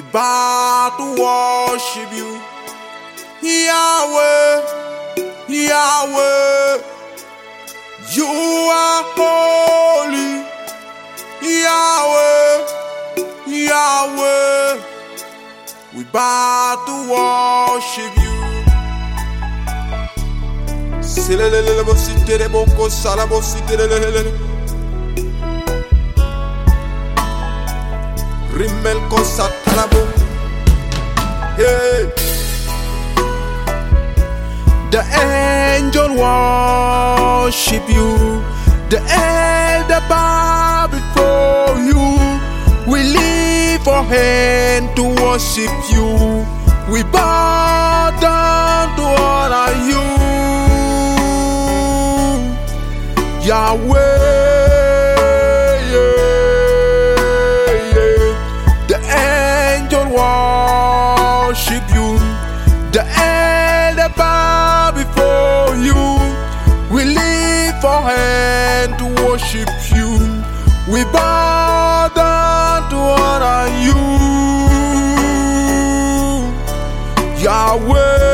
bow to worship you, Yahweh, Yahweh. You are holy, Yahweh, Yahweh. We bow to worship you. Rimmel cosa talabo. Hey. The angel worship you, the elder bow before you. We lift our hand to worship you. We bow down to honor you, Yahweh. Worship you, the elder bow before you. We lift our hand to worship you. We bow down to honor you, Yahweh.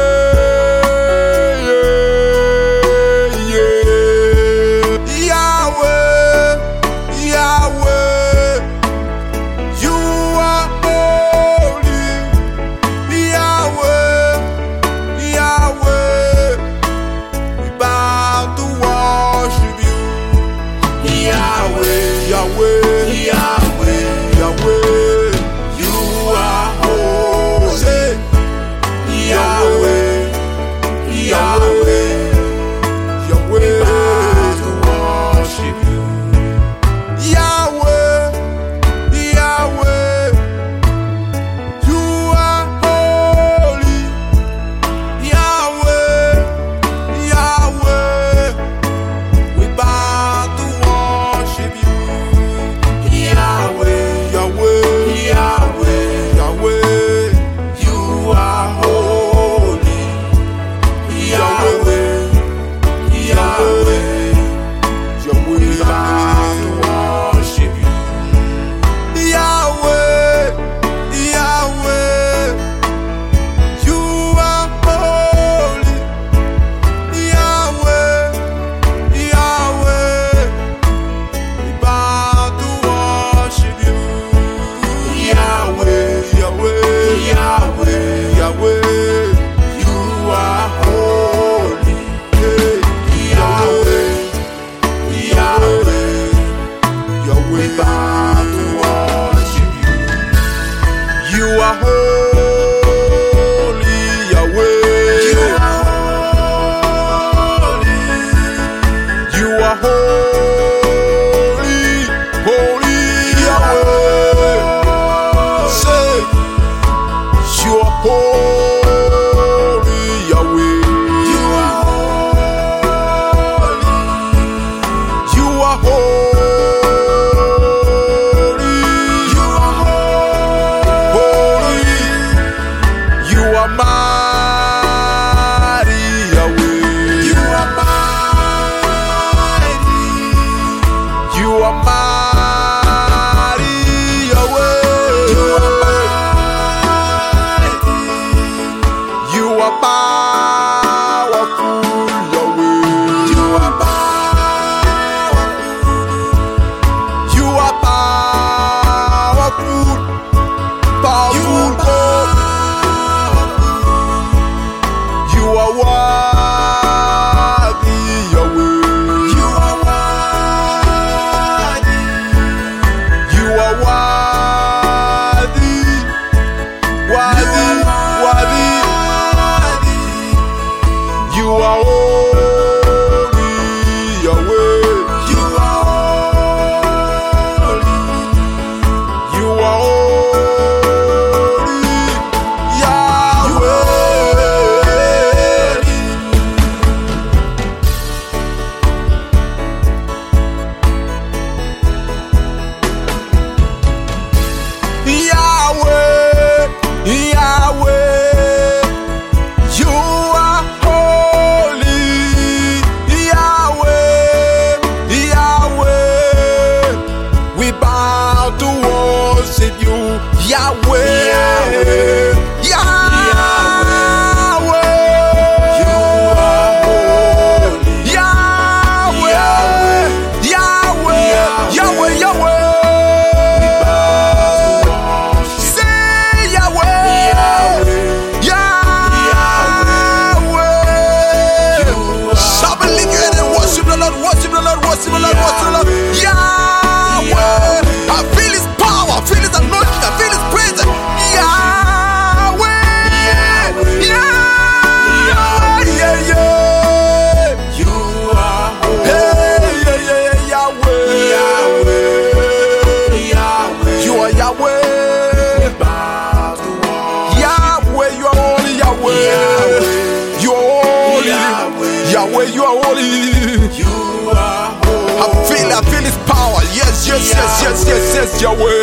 Yahweh, you are holy. You are holy. I feel His power. Yes, Yahweh.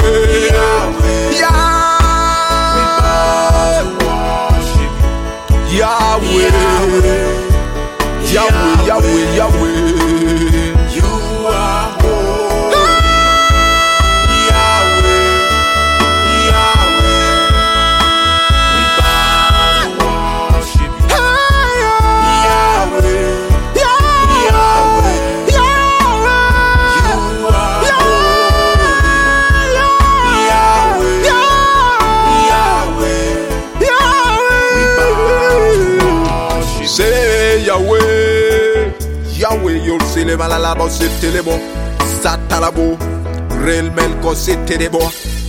Yahweh. You are holy. Yahweh. We bow to worship you. Yahweh. You are holy. Say Yahweh, you'll see le malalabo, c'est télébo, satalabo, réellement, c'est télébo.